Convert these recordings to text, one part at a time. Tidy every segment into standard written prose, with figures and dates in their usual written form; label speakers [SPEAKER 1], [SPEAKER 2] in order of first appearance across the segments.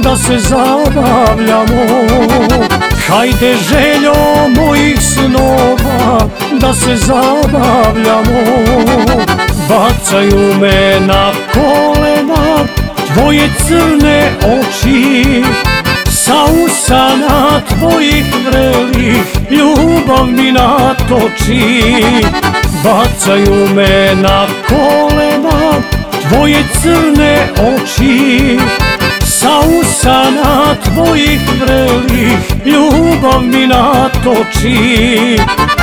[SPEAKER 1] da se zabavljamo. Hajde željo mojih snova, da se zabavljamo. Bacaju me na kolena tvoje crne oči, sa usana tvojih vrelih ljubav mi natoči. Bacaju me na kolena tvoje crne oči, sa usana tvojih vrelih ljubav mi natoči.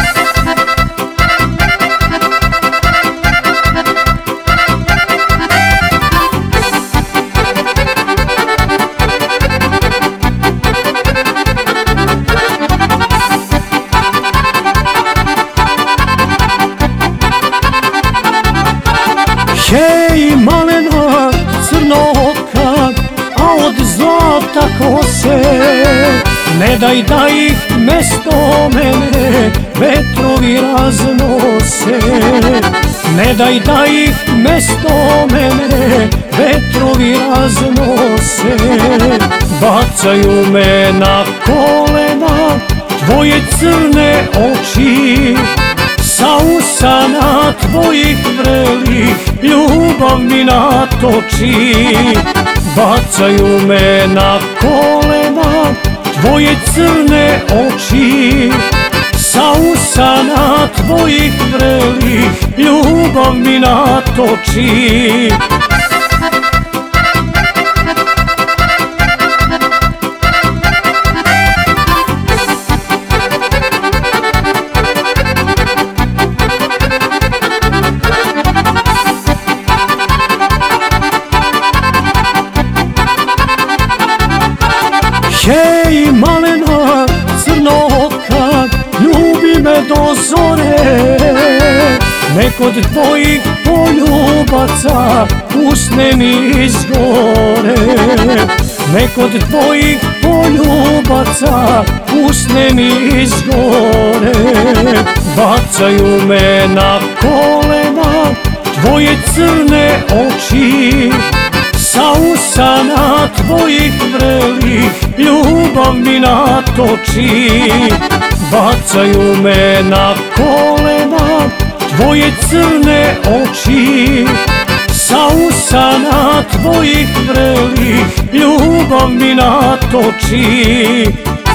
[SPEAKER 1] Hej malena crnoka, a od zlata kose, ne daj da ih mesto mene vetrovi raznose. Ne daj da ih mesto mene vetrovi raznose. Bacaju me na kolena tvoje crne oči, sa usana tvojih vrelih ljubav mi natoči. Bacaju me na kolena tvoje crne oči, sa usana tvojih vrelih ljubav mi natoči. Hej malena crnoka, ljubi me do zore, nek od tvojih poljubaca usne mi izgore. Nek od tvojih poljubaca usne mi izgore. Bacaju me na kolena tvoje crne oči, sa usana tvojih vrelih ljubav mi natoči. Bacaju me na kolena tvoje crne oči, sa usana tvojih vrelih ljubav mi natoči.